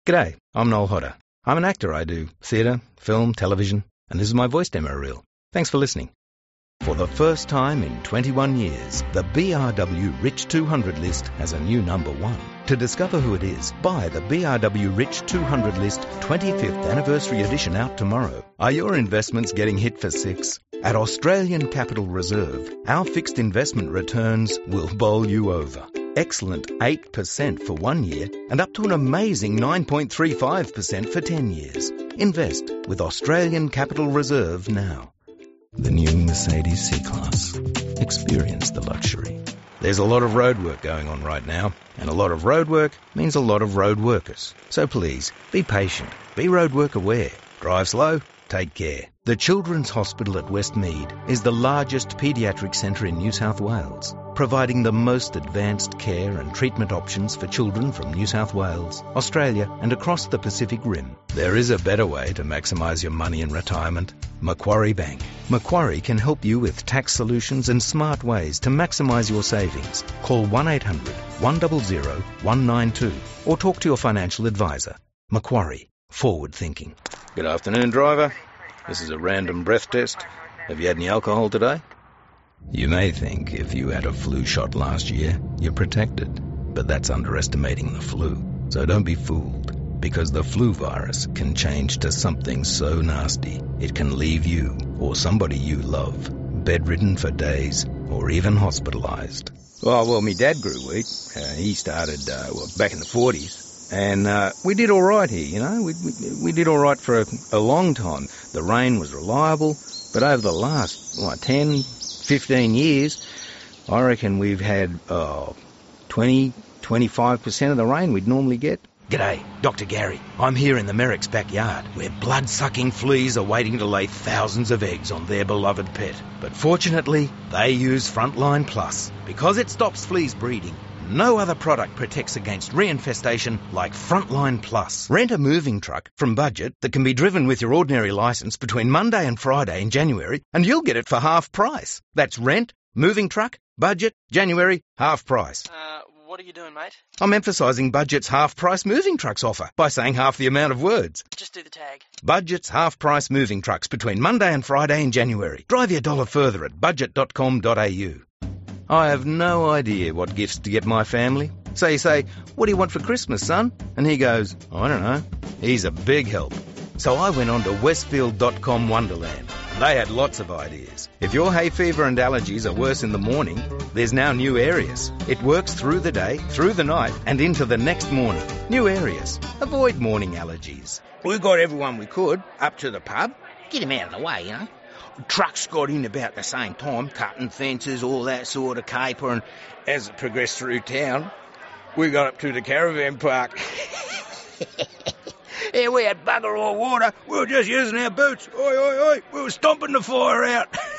G'day, I'm Noel Hodder. I'm an actor. I do theatre, film, television, and this is my voice demo reel. Thanks for listening. For the first time in 21 years, the BRW Rich 200 list has a new number one. To discover who it is, buy the BRW Rich 200 list 25th anniversary edition out tomorrow. Are your investments getting hit for six? At Australian Capital Reserve, our fixed investment returns will bowl you over. Excellent 8% for 1 year and up to an amazing 9.35% for 10 years. Invest with Australian Capital Reserve now. The new Mercedes C-Class. Experience the luxury. There's a lot of road work going on right now, and a lot of road work means a lot of road workers. So please, be patient, be road work aware, drive slow, take care. The Children's Hospital at Westmead is the largest paediatric centre in New South Wales, providing the most advanced care and treatment options for children from New South Wales, Australia and across the Pacific Rim. There is a better way to maximise your money in retirement. Macquarie Bank. Macquarie can help you with tax solutions and smart ways to maximise your savings. Call 1-800-100-192 or talk to your financial advisor. Macquarie. Forward thinking. Good afternoon, driver. This is a random breath test. Have you had any alcohol today? You may think if you had a flu shot last year, you're protected. But that's underestimating the flu. So don't be fooled, because the flu virus can change to something so nasty it can leave you, or somebody you love, bedridden for days, or even hospitalised. Well, my dad grew wheat. He started, back in the 40s. And we did all right here, you know. We did all right for a long time. The rain was reliable, but over the last 10, 15 years, I reckon we've had 20-25% of the rain we'd normally get. G'day, Dr. Gary. I'm here in the Merrick's backyard, where blood-sucking fleas are waiting to lay thousands of eggs on their beloved pet. But fortunately, they use Frontline Plus. Because it stops fleas breeding, no other product protects against reinfestation like Frontline Plus. Rent a moving truck from Budget that can be driven with your ordinary licence between Monday and Friday in January, and you'll get it for half price. That's rent, moving truck, Budget, January, half price. What are you doing, mate? I'm emphasising Budget's half-price moving trucks offer by saying half the amount of words. Just do the tag. Budget's half-price moving trucks between Monday and Friday in January. Drive your dollar further at budget.com.au. I have no idea what gifts to get my family. So you say, what do you want for Christmas, son? And he goes, I don't know. He's a big help. So I went on to Westfield.com Wonderland. They had lots of ideas. If your hay fever and allergies are worse in the morning, there's now New Areas. It works through the day, through the night, and into the next morning. New Areas. Avoid morning allergies. We got everyone we could up to the pub. Get him out of the way, you know. Trucks got in about the same time, cutting fences, all that sort of caper, and as it progressed through town, we got up to the caravan park. Yeah, we had bugger all water. We were just using our boots. Oi, oi, oi. We were stomping the fire out.